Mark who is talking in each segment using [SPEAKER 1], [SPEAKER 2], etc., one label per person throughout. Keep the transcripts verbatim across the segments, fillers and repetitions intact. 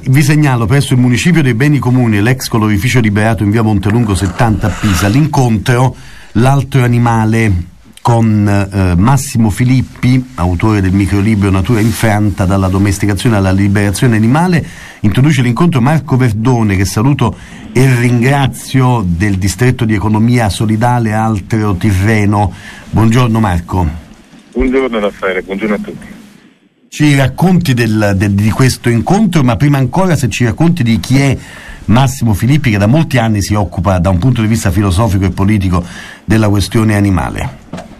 [SPEAKER 1] vi segnalo presso il municipio dei Beni Comuni e l'ex colorificio liberato in via Montelungo settanta a Pisa l'incontro L'altro animale con eh, Massimo Filippi, autore del microlibro Natura infranta dalla domesticazione alla liberazione animale. Introduce l'incontro Marco Verdone, che saluto e ringrazio, del distretto di economia solidale Altro Tirreno. Buongiorno Marco.
[SPEAKER 2] Buongiorno Raffaele, buongiorno a tutti.
[SPEAKER 1] Ci racconti del, del, di questo incontro, ma prima ancora se ci racconti di chi è Massimo Filippi, che da molti anni si occupa da un punto di vista filosofico e politico della questione animale.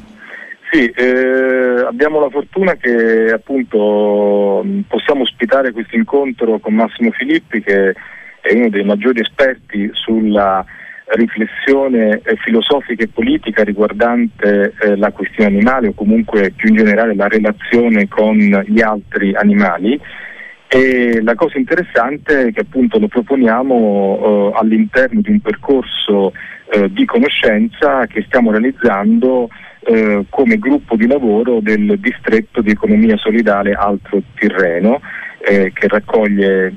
[SPEAKER 2] Sì, eh, abbiamo la fortuna che appunto possiamo ospitare questo incontro con Massimo Filippi, che è uno dei maggiori esperti sulla riflessione eh, filosofica e politica riguardante eh, la questione animale, o comunque più in generale la relazione con gli altri animali. E la cosa interessante è che appunto lo proponiamo eh, all'interno di un percorso eh, di conoscenza che stiamo realizzando eh, come gruppo di lavoro del distretto di economia solidale Altro Tirreno, eh, che raccoglie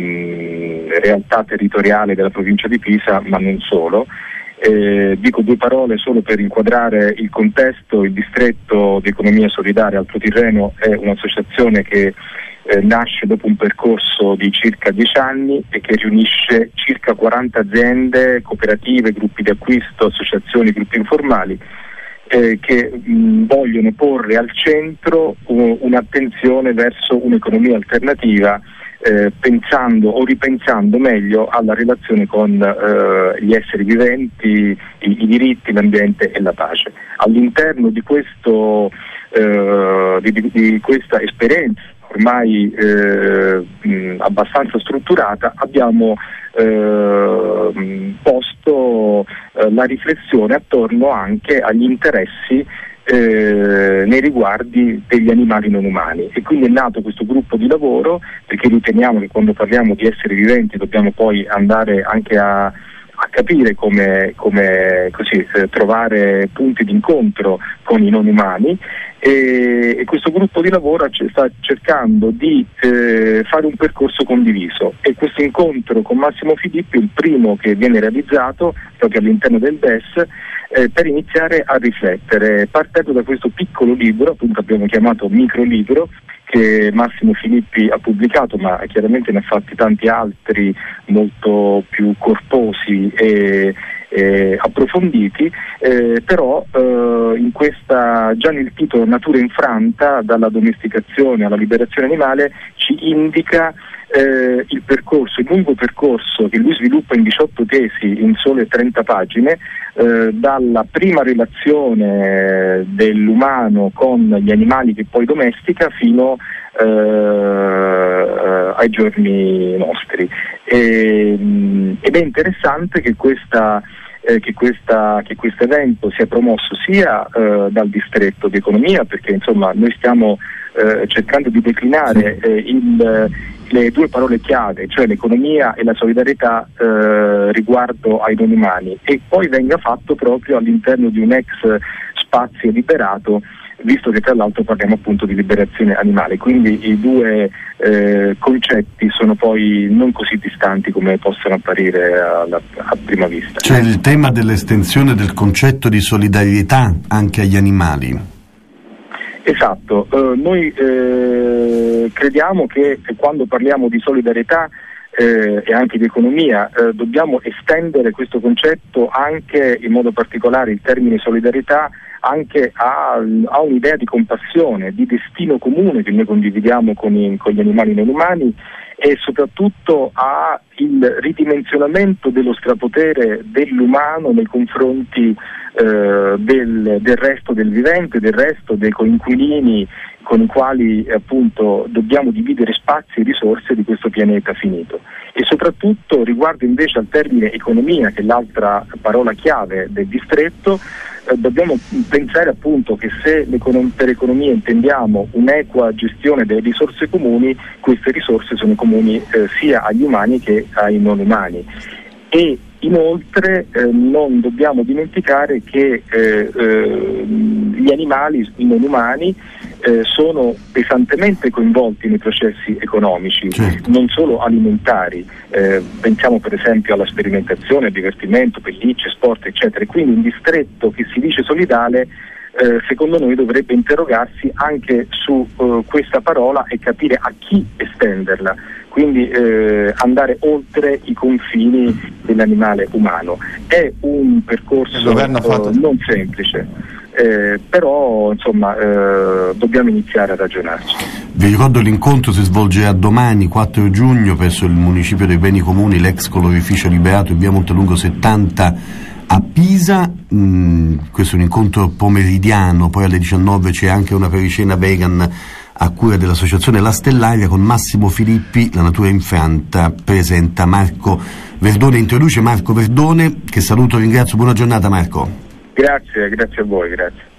[SPEAKER 2] mh, realtà territoriali della provincia di Pisa, ma non solo. Eh, dico due parole solo per inquadrare il contesto. Il distretto di economia solidale Altro Tirreno è un'associazione che Eh, nasce dopo un percorso di circa dieci anni e che riunisce circa quaranta aziende, cooperative, gruppi di acquisto, associazioni, gruppi informali eh, che mh, vogliono porre al centro uh, un'attenzione verso un'economia alternativa, eh, pensando o ripensando meglio alla relazione con eh, gli esseri viventi, i, i diritti, l'ambiente e la pace. All'interno di questo eh, di, di, di questa esperienza ormai eh, mh, abbastanza strutturata, abbiamo eh, posto eh, la riflessione attorno anche agli interessi eh, nei riguardi degli animali non umani, e quindi è nato questo gruppo di lavoro, perché riteniamo che quando parliamo di esseri viventi dobbiamo poi andare anche a a capire come, come così, eh, trovare punti d'incontro con i non umani, e, e questo gruppo di lavoro c- sta cercando di eh, fare un percorso condiviso, e questo incontro con Massimo Filippi è il primo che viene realizzato proprio all'interno del D E S eh, per iniziare a riflettere, partendo da questo piccolo libro, appunto abbiamo chiamato microlibro, che Massimo Filippi ha pubblicato, ma chiaramente ne ha fatti tanti altri molto più corposi e, e approfonditi, eh, però eh, in questa, già nel titolo Natura infranta, dalla domesticazione alla liberazione animale, ci indica eh, il percorso, il lungo percorso che lui sviluppa in diciotto tesi in sole trenta pagine, eh, dalla prima relazione dell'umano con gli animali che poi domestica fino eh, ai giorni nostri. E, ed è interessante che questa Eh, che, questa, che questo evento sia promosso sia eh, dal distretto di economia, perché insomma noi stiamo eh, cercando di declinare eh, il, le due parole chiave, cioè l'economia e la solidarietà eh, riguardo ai non umani, e poi venga fatto proprio all'interno di un ex spazio liberato, visto che tra l'altro parliamo appunto di liberazione animale, quindi i due eh, concetti sono poi non così distanti come possono apparire alla, a prima vista.
[SPEAKER 1] C'è il tema dell'estensione del concetto di solidarietà anche agli animali.
[SPEAKER 2] Esatto, eh, noi eh, crediamo che quando parliamo di solidarietà eh, e anche di economia eh, dobbiamo estendere questo concetto anche, in modo particolare il termine solidarietà, anche a, a un'idea di compassione, di destino comune che noi condividiamo con, i, con gli animali non umani, e soprattutto a il ridimensionamento dello strapotere dell'umano nei confronti eh, del, del resto del vivente, del resto dei coinquilini con i quali appunto dobbiamo dividere spazi e risorse di questo pianeta finito. E soprattutto riguardo invece al termine economia, che è l'altra parola chiave del distretto, eh, dobbiamo pensare appunto che se per economia intendiamo un'equa gestione delle risorse comuni, queste risorse sono comuni eh, sia agli umani che ai non umani. E inoltre eh, non dobbiamo dimenticare che eh, eh, gli animali non umani eh, sono pesantemente coinvolti nei processi economici,
[SPEAKER 1] certo.
[SPEAKER 2] non solo alimentari, eh, pensiamo per esempio alla sperimentazione, al divertimento, pellicce, sport eccetera, e quindi un distretto che si dice solidale eh, secondo noi dovrebbe interrogarsi anche su eh, questa parola e capire a chi estenderla, quindi eh, andare oltre i confini dell'animale umano. È un percorso eh, fatto... non semplice, eh, però insomma eh, dobbiamo iniziare a ragionarci.
[SPEAKER 1] Vi ricordo l'incontro si svolgerà domani quattro giugno presso il municipio dei Beni Comuni, l'ex colorificio Liberato in via Montelungo settanta a Pisa. Mm, questo è un incontro pomeridiano, poi alle diciannove c'è anche una pericena vegan a cura dell'associazione La Stellaria con Massimo Filippi. La natura infranta presenta Marco Verdone, introduce Marco Verdone, che saluto e ringrazio. Buona giornata Marco.
[SPEAKER 2] Grazie, grazie a voi, grazie.